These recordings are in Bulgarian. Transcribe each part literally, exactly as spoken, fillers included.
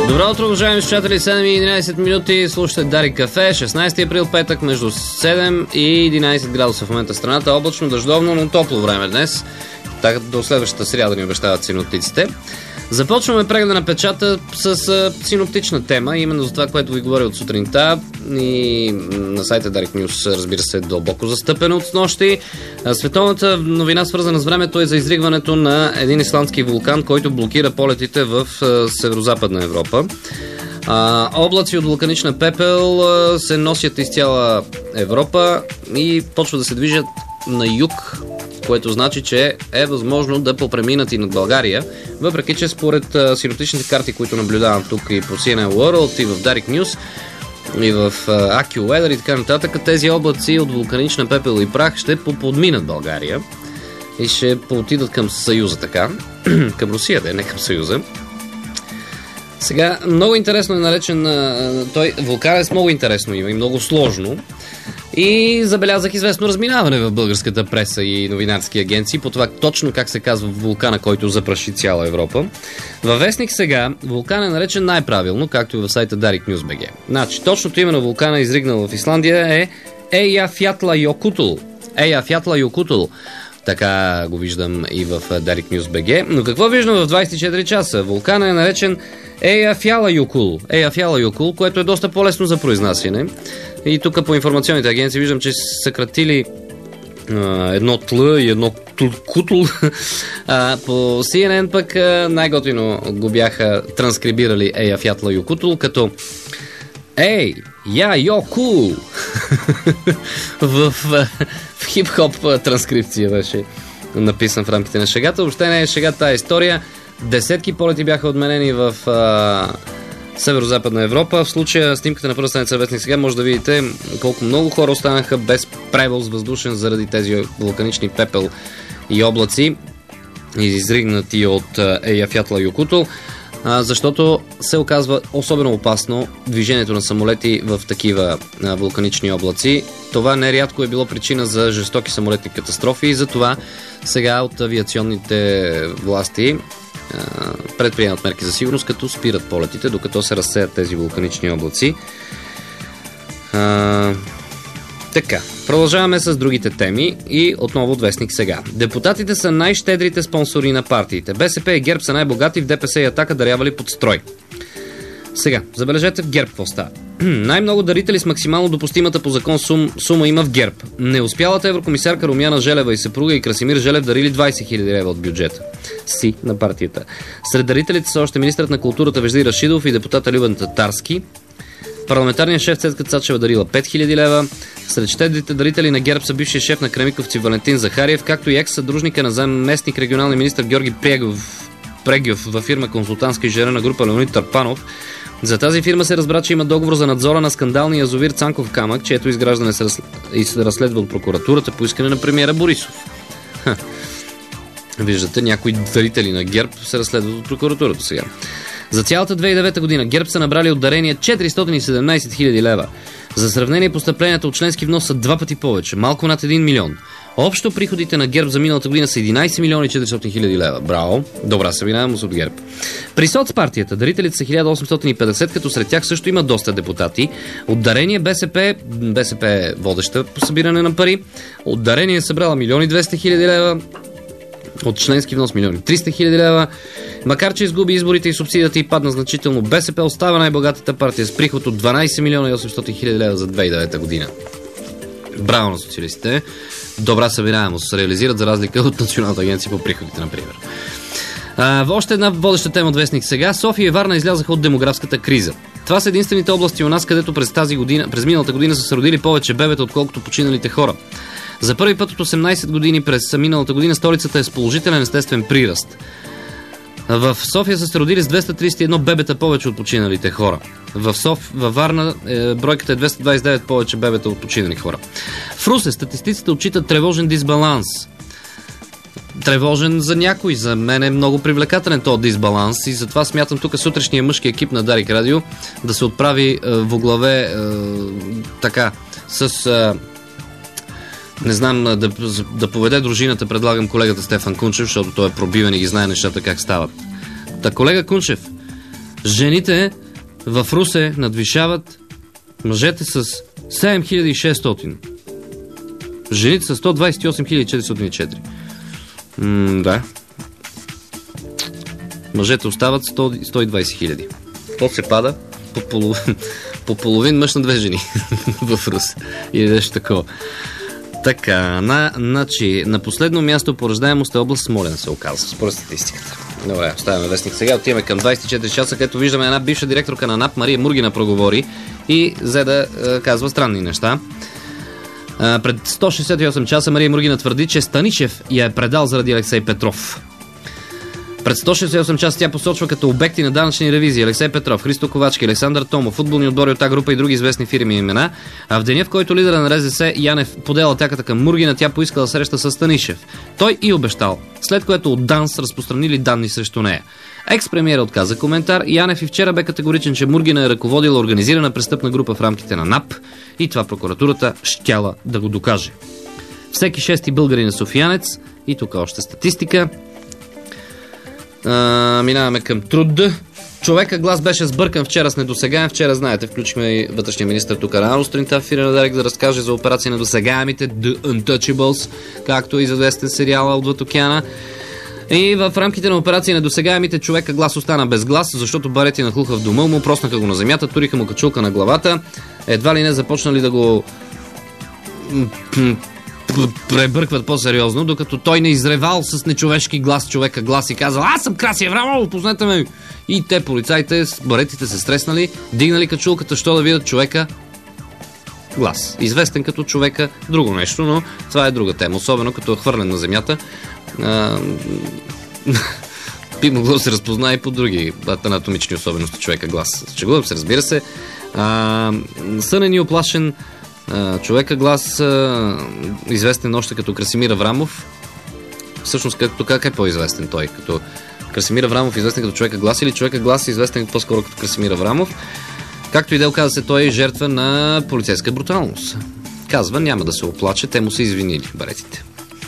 Добро утро, уважаеми слушатели, седем и единайсет минути, слушате Дарик Кафе, шестнайсети април, петък, между седем и единайсет градуса в момента в страната, облачно, дъждовно, но топло време днес, така до следващата сряда ни обещават синоптиците. Започваме прегледа на печата с а, синоптична тема, именно за това, което ви говоря от сутринта и на сайта Дарик News, разбира се, дълбоко застъпено от снощи. Световната новина, свързана с времето, е за изригването на един исландски вулкан, който блокира полетите в а, северо-западна Европа. А, облаци от вулканична пепел а, се носят из цяла Европа и почва да се движат на юг, което значи, че е възможно да попреминат и над България, въпреки че според а, синоптичните карти, които наблюдавам тук и по Си Ен Ен World, и в Дарик News, и в AccuWeather и така нататък, тези облаци от вулканична пепел и прах ще поподминат България и ще поотидат към Съюза, така, към Русия, да е, не към Съюза. Сега, много интересно е наречен а, той, вулкан е с много интересно име и много сложно. И забелязах известно разминаване в българската преса и новинарски агенции по това точно как се казва вулкана, който запраши цяла Европа. Във вестник Сега вулкан е наречен най-правилно, както и в сайта Дарик News точка би джи. Значи, точното име на вулкана, изригнал в Исландия, е Eyjafjallajökull. Eyjafjallajökull. Така го виждам и в Дарик News точка би джи. Но какво виждам в двайсет и четири часа? Вулкана е наречен Eyjafjallajökull. Eyjafjallajökull, което е доста по-лесно за произнасяне. И тук по информационните агенции виждам, че са съкратили а, едно тл и едно кутл. А, по Си Ен Ен пък а, най-готино го бяха транскрибирали Eyjafjallajökull като Ей, я, йо, кул! в, в, в хип-хоп транскрипция беше написан в рамките на шегата. Въобще не е шега тази история. Десетки полети бяха отменени в а, северо-западна Европа. В случая снимката на първа страница вестник Сега може да видите колко много хора останаха без превоз въздушен заради тези вулканични пепел и облаци, изригнати от Eyjafjallajökull, защото се оказва особено опасно движението на самолети в такива а, вулканични облаци. Това нерядко е било причина за жестоки самолетни катастрофи и затова сега от авиационните власти предприемат мерки за сигурност, като спират полетите, докато се разсеят тези вулканични облаци. А, така, продължаваме с другите теми и отново от вестник Сега. Депутатите са най-щедрите спонсори на партиите. Бе Се Пе и ГЕРБ са най-богати, в Де Пе Се и Атака дарявали под строй. Сега, забележете в ГЕРБ какво става. Най-много дарители с максимално допустимата по закон сум, сума има в ГЕРБ. Неуспялата еврокомисарка Румяна Желева и съпруга и Красимир Желев дарили двайсет хиляди лева от бюджета си на партията. Сред дарителите са още министърът на културата Вежди Рашидов и депутата Любен Татарски. Парламентарният шеф Цецка Цачева дарила пет хиляди лева. Сред щедрите дарители на ГЕРБ са бившия шеф на Кремиковци Валентин Захариев, както и екс-съдружника на заместник регионалния министър Георги Прегов, Прегьов във фирма консултантска инженерна група Леонид Търпанов. За тази фирма се разбра, че има договор за надзора на скандалния язовир Цанков камък, чието изграждане се разследва от прокуратурата по искане на премиера Борисов. Ха. Виждате, някои дарители на ГЕРБ се разследват от прокуратурата сега. За цялата две хиляди и девета година ГЕРБ са набрали от дарения четиристотин и седемнайсет хиляди лева. За сравнение, постъпленията от членски внос са два пъти повече, малко над един милион. Общо приходите на ГЕРБ за миналата година са единайсет милиона и четиристотин хиляди лева. Браво! Добра събираемост от ГЕРБ. При соцпартията дарителите са хиляда осемстотин и петдесет, като сред тях също има доста депутати. От дарение Бе Се Пе, Бе Се Пе е водеща по събиране на пари. От дарение е събрала милион и двеста хиляди лева. От членски внос милион и триста хиляди лева. Макар че изгуби изборите и субсидията и падна значително, Бе Се Пе остава най-богатата партия с приход от дванайсет милиона и осемстотин хиляди лева за две хиляди и девета година. Браво на социалистите. Добра събираемост се реализират за разлика от Националната агенция по приходите, например. А, още една водеща тема от вестник Сега. София и Варна излязаха от демографската криза. Това са единствените области у нас, където през тази година, през миналата година са се родили повече бебета, отколкото починалите хора. За първи път от осемнайсет години през миналата година столицата е с положителен естествен приръст. В София са се родили с двеста трийсет и едно бебета повече от починалите хора. В Соф... Във Варна е, бройката е двеста двайсет и девет повече бебета от починали хора. В Русе статистиците отчитат тревожен дисбаланс. Тревожен за някой, за мен е много привлекателен този дисбаланс и затова смятам тук сутрешния мъжки екип на Дарик Радио да се отправи е, во главе е, така с... Е, не знам, да, да поведе дружината, предлагам колегата Стефан Кунчев, защото той е пробивен и ги знае нещата как стават. Та, колега Кунчев, Жените в Русе надвишават мъжете с седем хиляди и шестстотин. Жените са сто двадесет и осем хиляди четиристотин и четири. М, да. Мъжете остават сто и двадесет хиляди. После пада по половин, по половин мъж на две жени в Русе. Или нещо такова. Така, на, значи, на последно място по раждаемост е област Смолян, се оказва, според статистиката. Добре, оставяме вестник. Сега отиваме към двадесет и четири часа, където виждаме една бивша директорка на НАП, Мария Мургина, проговори и взе да е, казва странни неща. Е, пред сто шестдесет и осем часа Мария Мургина твърди, че Станишев я е предал заради Алексей Петров. Пред сто шестдесет и осем часа тя посочва като обекти на данъчни ревизии Алексей Петров, Христо Ковачки, Александър Томов, футболни отбори от тази група и други известни фирми и имена. А в деня, в който лидера на РЗС Янев подел атаката към Мургина, тя поискала среща с Станишев. Той и обещал, след което от ДАНС разпространили данни срещу нея. Екс-премиера отказа коментар. Янев и вчера бе категоричен, че Мургина е ръководила организирана престъпна група в рамките на НАП и това прокуратурата щяла да го докаже. Всеки шести българин е софиянец и тук още статистика. Uh, минаваме към труд. Човека глас беше сбъркан вчера с недосегаем. Вчера, знаете, включихме и вътрешния министър тук рано сутринта в ефира на Дарик да разкаже за операция на недосегаемите The Untouchables, както и известен сериал Отвъд океана. И в рамките на операция на недосегаемите човека глас остана без глас, защото барети нахлуха в дома му, проснаха го на земята, туриха му качулка на главата. Едва ли не започнали да го пребъркват по-сериозно, докато той не изревал с нечовешки глас човека глас и казал: аз съм Краси Аврамов, познайте ме! И те, полицаите, с баретите се стреснали, дигнали качулката, що да видят човека глас. Известен като човека друго нещо, но това е друга тема, особено като е хвърлен на земята. А, би могло да се разпознае и по други анатомични особености човека глас. Чегувам се, разбира се. А, сънен и оплашен човека глас, известен още като Красимир Аврамов. Всъщност, като, как е по-известен той? Като Красимир Аврамов, известен като човека глас, или човека глас, известен по-скоро като Красимир Аврамов? Както и да оказа се, той е жертва на полицейска бруталност. Казва, няма да се оплаче, те му са извинили баретите.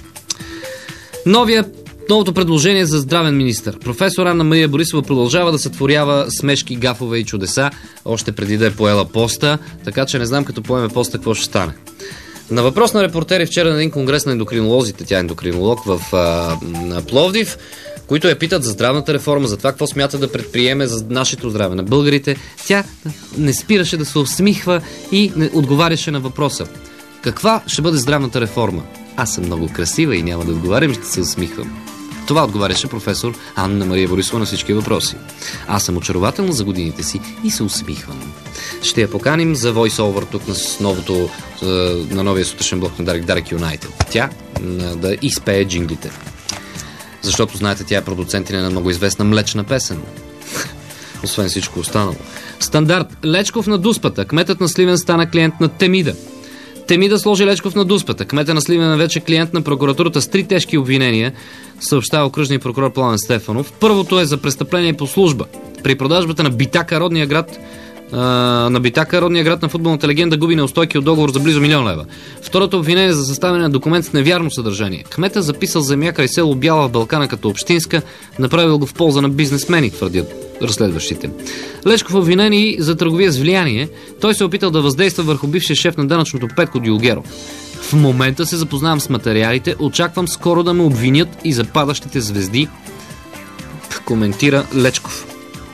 Новия Новото предложение за здравен министър. Професор Анна Мария Борисова продължава да сътворява смешки, гафове и чудеса, още преди да е поела поста, така че не знам като поеме поста какво ще стане. На въпрос на репортери вчера на един конгрес на ендокринолозите, тя е ендокринолог в а, на Пловдив, които я питат за здравната реформа, за това какво смята да предприеме за нашето здраве на българите, тя не спираше да се усмихва и не отговаряше на въпроса. Каква ще бъде здравната реформа? Аз съм много красива и няма да отговарям, ще се усмихвам. Това отговаряше професор Анна Мария Борисова на всички въпроси. Аз съм очарователна за годините си и се усмихвам. Ще я поканим за voice-over тук на, новото, на новия сутрешен блок на Дарик, Дарик Юнайтед. Тя да изпее джинглите. Защото, знаете, тя е продуцент на много известна млечна песен. Освен всичко останало. Стандарт. Лечков на дуспата. Кметът на Сливен стана клиент на Темида. Темида сложи Лечков на дуспата. Кмета на Сливен е вече клиент на прокуратурата с три тежки обвинения, съобщава окръжния прокурор Пламен Стефанов. Първото е за престъпление по служба. При продажбата на Битака, родния град, а, на Битака, родния град на футболната легенда, губи неустойки от договор за близо милион лева. Второто обвинение е за съставяне на документ с невярно съдържание. Кмета записал земя край село Бяла в Балкана като общинска, направил го в полза на бизнесмени, твърдят разследващите. Лечков обвинени за търговия с влияние. Той се опитал да въздейства върху бившия шеф на данъчното Петко Дюлгеров. В момента се запознавам с материалите, очаквам скоро да ме обвинят и за падащите звезди, коментира Лечков.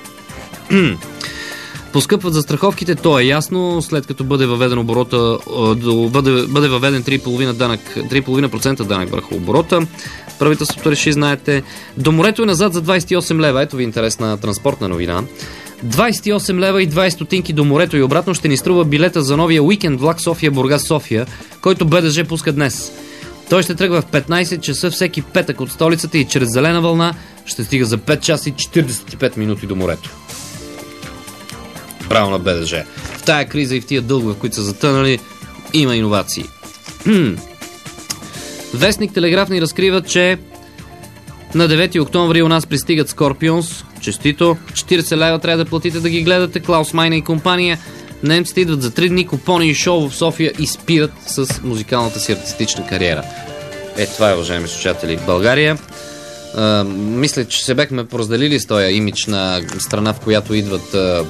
Поскъпват застраховките, то е ясно, след като бъде въведен оборота, бъде, бъде въведен три цяло и пет данък, три цяло и пет процента данък върху оборота. Правителството реши, знаете. До морето е назад за двадесет и осем лева. Ето ви интересна транспортна новина. двадесет и осем лева и двадесет стотинки до морето и обратно ще ни струва билета за новия уикенд влак София-Бургас-София, който БДЖ пуска днес. Той ще тръгва в петнадесет часа всеки петък от столицата и чрез зелена вълна ще стига за пет часа и четиридесет и пет минути до морето. Браво на БДЖ. В тая криза и в тия дългове, в които са затънали, има иновации. Вестник Телеграф ни разкрива, че на девети октомври у нас пристигат Скорпионс. Честито. четиридесет лева трябва да платите да ги гледате. Клаус Майна и компания. Немците идват за три дни, купони и шоу в София и спират с музикалната си артистична кариера. Е, това е, уважаеми слушатели, в България. А, мисля, че се бехме поразделили с този имидж на страна, в която идват а,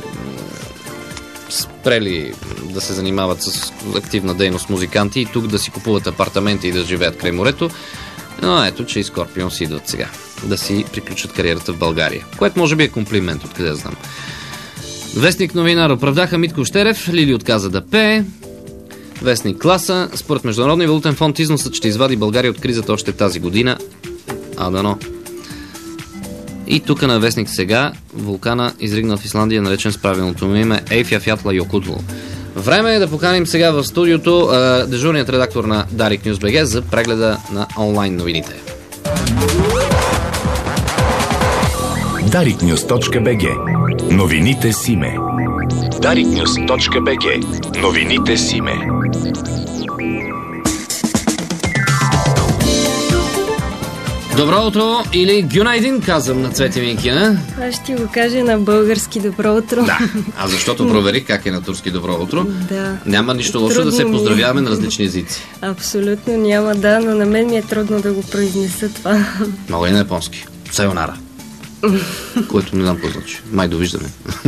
спрели да се занимават с активна дейност музиканти и тук да си купуват апартаменти и да живеят край морето. Но ето, че и Скорпион си идват сега да си приключат кариерата в България. Което може би е комплимент, откъде знам. Вестник новинар: оправдаха Митко Щерев, Лили отказа да пее. Вестник Класа: според Международния валутен фонд износът ще извади България от кризата още тази година. А дано. И тук на вестник Сега: вулкана изригнал в Исландия, наречен с правилното му име Eyjafjallajökull. Време е да поканим сега в студиото а, дежурният редактор на Дарик Нюз БГ за прегледа на онлайн новините. дарик нюз точка би джи. Новините с име. дарик нюз точка би джи. Новините с име. Добро утро или гюнайдин, казвам на Цвети Минкина. Аз ще го кажа на български добро утро. Да, а защото проверих как е на турски добро утро. Да. Няма нищо лошо да се поздравяваме на различни езици. Абсолютно няма, да, но на мен ми е трудно да го произнеса това. Мога и на японски. Сайонара. Което не знам какво значи. Май довиждаме.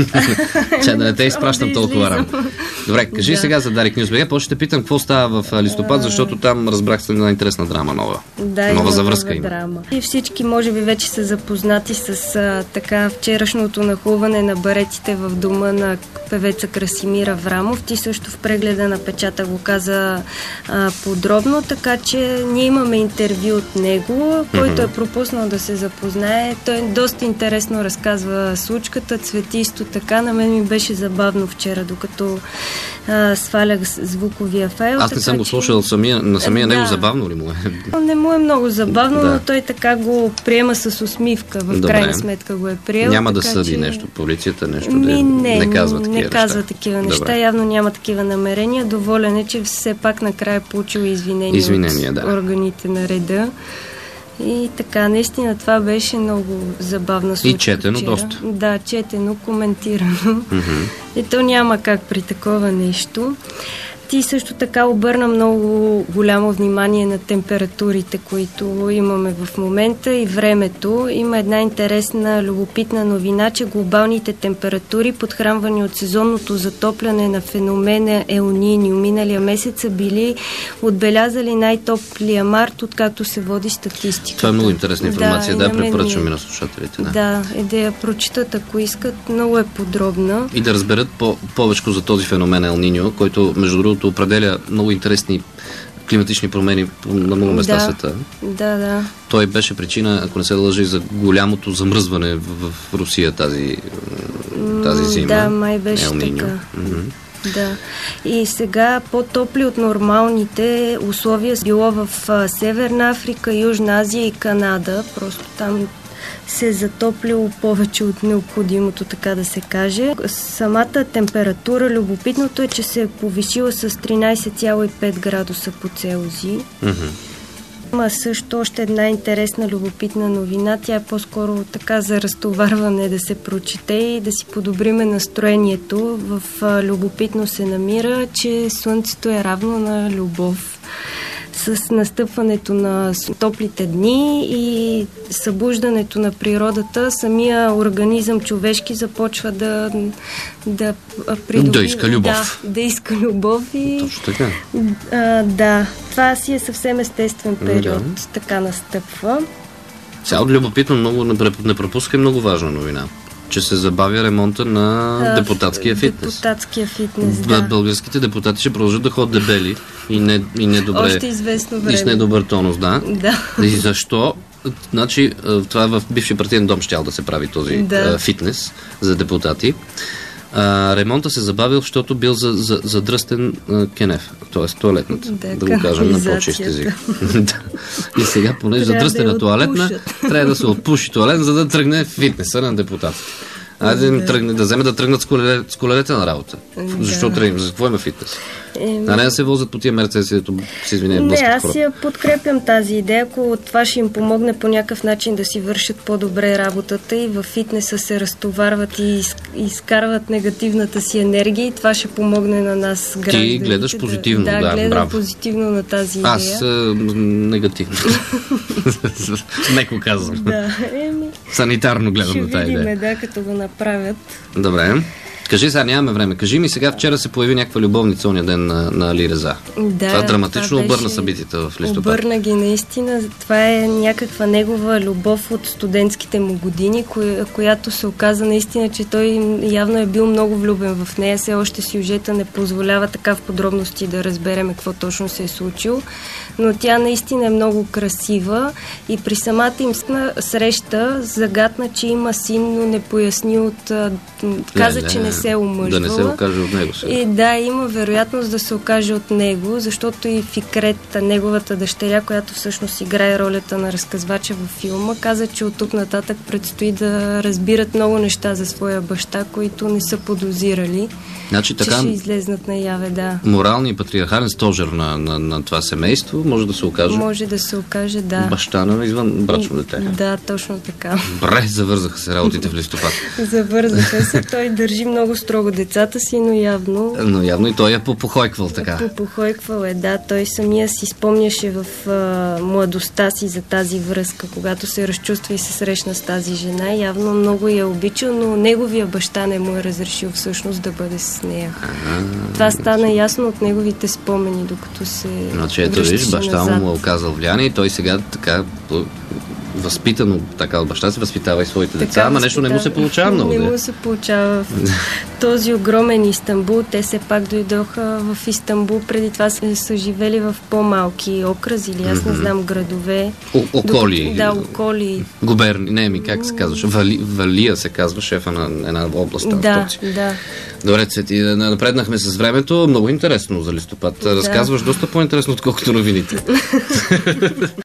Че да не те изпращам толкова рано. Добре, кажи да. Сега за Дарик Нюз БГ. После ще питам какво става в листопад, защото там разбрах се една интересна драма нова. Да, нова завръзка има. Драма. И всички може би вече са запознати с а, така вчерашното нахлуване на баретите в дома на певеца Красимир Аврамов. Ти също в прегледа на печата го каза а, подробно, така че ние имаме интервю от него, който mm-hmm. е пропуснал да се запознае. Той доста интересно разказва случката, цветисто, така. На мен ми беше забавно вчера, докато а, свалях звуковия файл. Аз не съм го слушал самия, на самия да. Него, забавно ли му е? Не му е много забавно, да. Но той така го приема с усмивка. В Добре. Крайна сметка го е приел. Няма така, да съди че... нещо, полицията нещо Ми, да не, не казва такива не неща. казва такива неща. Добре. Явно няма такива намерения. Доволен е, че все пак накрая е получил извинения, извинения от да. органите на реда. И така, наистина това беше много забавна случка. И четено вчера. доста. Да, четено, коментирано. Mm-hmm. И то няма как при такова нещо. Ти също така обърна много голямо внимание на температурите, които имаме в момента и времето. Има една интересна, любопитна новина, че глобалните температури, подхранвани от сезонното затопляне на феномена Ел Ниньо миналия месец, са били отбелязали най-топлия март, откакто се води статистика. Това е много интересна информация, да, да препоръчваме на слушателите. Да, да е да я прочитат, ако искат. Много е подробна. И да разберат по- повече за този феномен Ел Ниньо, който между другото определя много интересни климатични промени на много места в да, света. Да, да. Той беше причина, ако не се лъжи, за голямото замръзване в, в Русия тази, тази зима. Да, май беше Ел Ниньо. така. Mm-hmm. Да. И сега по-топли от нормалните условия било в Северна Африка, Южна Азия и Канада. Просто там се е затоплило повече от необходимото, така да се каже. Самата температура, любопитното е, че се е повишила с тринайсет цяло и пет градуса по Целзий. Mm-hmm. Има също още една интересна, любопитна новина. Тя е по-скоро така за разтоварване да се прочете и да си подобриме настроението. В любопитно се намира, че Слънцето е равно на любов. С настъпването на топлите дни и събуждането на природата, самия организъм човешки започва да да придоби... Да иска любов. Да, да иска любов и... Точно така. А, да, това си е съвсем естествен период. Да. Така настъпва. Сега от любопитно много не пропуска, много важна новина, че се забавя ремонта на а, депутатския фитнес. Депутатския фитнес, да. Българските депутати ще продължат да ходят дебели и не, и не добре. Още известно време. И с недобър тонус, да. Да. И защо? Значи, това в бивши партиен дом щял да се прави този да. фитнес за депутати. А, ремонта се забавил, защото бил за, за, задръстен а, кенеф, т.е. туалетната, да, да го кажем на по-чист език. И сега, понеже задръстена да туалетна, трябва да се отпуши туалет, за да тръгне фитнеса на депутат. Айде да, тръгне, да вземе да тръгнат с, колеле, с колелете на работа. Да. Защо тръгнем? За какво има фитнес? Е, а не да се возят по тия мерцеси, дето се извиня. Не, аз си я подкрепям тази идея. Ако това ще им помогне по някакъв начин да си вършат по-добре работата и във фитнеса се разтоварват и изкарват негативната си енергия, и това ще помогне на нас гражданите. Ти гледаш позитивно, да, да, да, гледам браво. позитивно на тази идея. Аз а, негативно. Неко казвам. Да, еми. Санитарно гледам на тази идея. Ще видим, да, като го направят. Добре. Кажи, сега нямаме време. Кажи ми сега, вчера се появи някаква любовница ония ден на, на Али Реза. Да, това драматично това беше... обърна събитията в листопад. Обърна ги наистина. Това е някаква негова любов от студентските му години, коя, която се оказа наистина, че той явно е бил много влюбен в нея. Все още сюжета не позволява така в подробности да разберем какво точно се е случило. Но тя наистина е много красива и при самата им среща загадна, че има син, но не поясни от... Каза, не, не, че не се е омъжвала. Да не се окаже от него сега. И да, има вероятност да се окаже от него, защото и Фикрет, неговата дъщеря, която всъщност играе ролята на разказвача във филма, каза, че от тук нататък предстои да разбират много неща за своя баща, които не са подозирали. Значи, така, че ще излезнат наяве, да. Моралният патриархален стожер на, на, на това семейство може да се окаже. Може да се окаже, да. Баща на извън брачно дете. Да, точно така. Бре, завързаха се работите в листопад. Завързаха се. Той държи много строго децата си, но явно... Но явно и той е попохойквал така. Попохойквал е, да. Той самия си спомняше в а, младостта си за тази връзка, когато се разчувства и се срещна с тази жена. Явно много я обича, но неговия баща не му е разрешил всъщност да бъде с нея. А-а-а. Това стана ясно от неговите спомени, докато се Значи, ето виж, баща му му е оказал влияние и той сега така възпитано така от баща си възпитава и своите така деца, ама нещо не му се получава много. Не му се получава в този огромен Истанбул. Те все пак дойдоха в Истанбул, преди това са, са живели в по-малки окрази или аз mm-hmm. не знам градове. О, околи. Докато, да, околи. Губерни, не ми, как се казваше? Вали, Валия се казва, шефа на една област. Да, да. Добре, Цвети, напреднахме с времето. Много интересно за листопад. Да. Разказваш доста по-интересно, отколкото новините.